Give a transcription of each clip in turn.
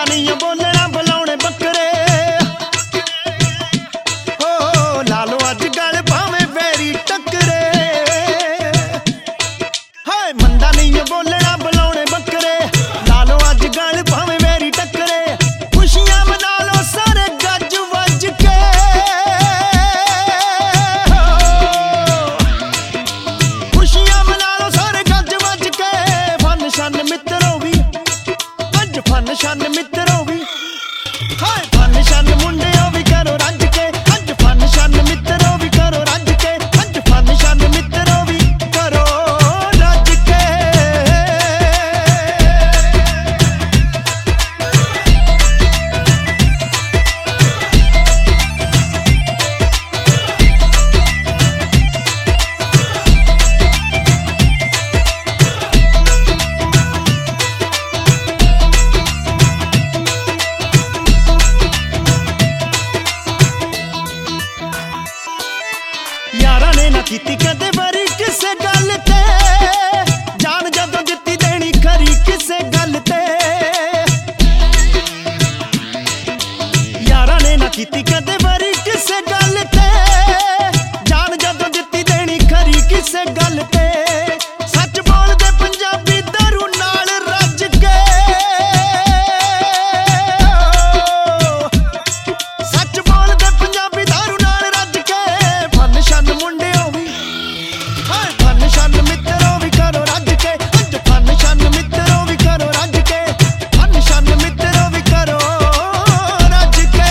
ਮੰਦਾ ਨਹੀਂ ਬੋਲਣਾ ਬੁਲਾਉਣੇ ਬੱਕਰੇ ਹੋ ਲਾ ਲਓ ਅੱਜ ਗੱਲ ਭਾਵੇਂ ਵੈਰੀ ਟੱਕਰੇ ਹਾਏ ਮੰਦਾ ਨਹੀਂ ਬੋਲਣਾ ਬੁਲਾਉਣੇ ਬੱਕਰੇ ਲਾ ਲਓ ਅੱਜ ਗੱਲ ਭਾਵੇਂ ਵੈਰੀ ਟੱਕਰੇ ਖੁਸ਼ੀਆਂ ਮਨਾ ਲਓ ਸਾਰੇ ਗੱਜ ਵੱਜ ਕੇ ਖੁਸ਼ੀਆਂ ਮਨਾ ਲਓ ਸਾਰੇ ਗੱਜ ਵੱਜ ਕੇ ਫਨ ਸ਼ਨ ਮਿੱਤਰੋ ਵੀ ਅੱਜ ਫਨ ਸ਼ਨ ਮਿੱਤਰੋ ਵੀ ਹਾਏ ਫਨ ਸ਼ਨ ਮੁੰਡਿਓ ਵੀ ਕਰੋ ਰੱਜ ਕੇ ਅੱਜ ਫਨ ਸ਼ਨ ਮਿੱਤਰੋ ਵੀ ਕਰੋ ਰੱਜ ਕੇ ਅੱਜ ਫਨ ਸ਼ਨ ਮਿੱਤਰੋ ਵੀ ਕਰੋ ਰੱਜ ਕੇ यारा ने ना कीती कदे बारी किसे गल ते जान जदों दित्ती देनी खरी किसे गल ते यारा ने ना कीती कदे बारी किसे गल ते जान जदों दित्ती देनी खरी किसे गल ते सच बोलदे पंजाबी दारू नाल रज के सच बोलदे पंजाबी दारू नाल रज के फन शन मुंडिओ भी हाय फन शन मित्तरों भी करो रज के अज फन शन मित्तरों भी करो रज के फन शन मित्तरों भी करो रज के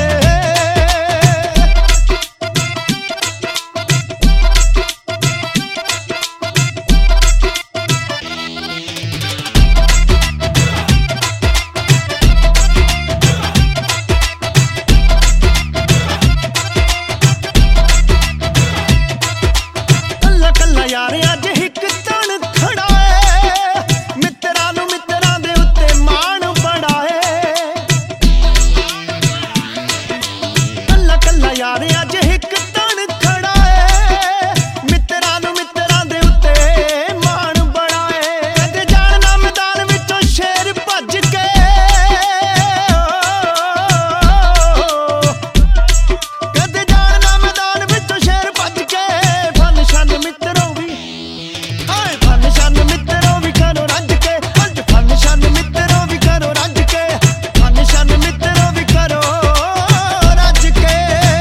कल्ला कल्ला यार अज हिक तन खड़ा है मित्तरां नूं मित्तरां दे उत्ते माण बड़ा है कल्ला कल्ला यार अज हिक तन खड़ा है मित्तरां नूं मित्तरां दे उत्ते माण बड़ा है कदे जाणना मैदान विचों शेर भज के कदे जाणना मैदान विचों शेर भज के फन शन मित्तरों भी हाय फन शन मित्तरों भी करो रज के अज फन शन मित्तरों भी करो रज के फन शन मित्तरों भी करो रज के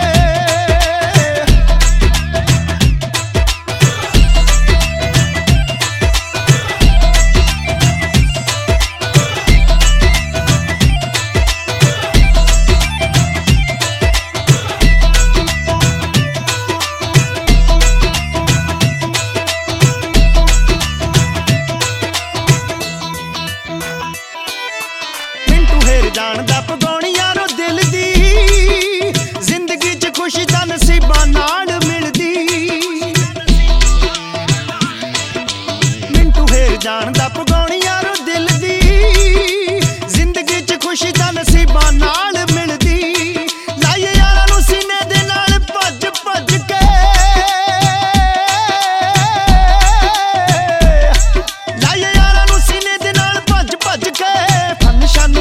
मिंटू हेर जानदा पगौणियां नो दिल दी जिंदगी च खुशी तां नसीबां नाल मिलदी मिंटू हेर जानदा पगौणियां नो दिल दी जिंदगी च खुशी तां नसीबां नाल मिलदी लाइए यारां नूं सीने दे नाल भज भज के लाइए यारां नूं सीने दे नाल भज भज के फन शन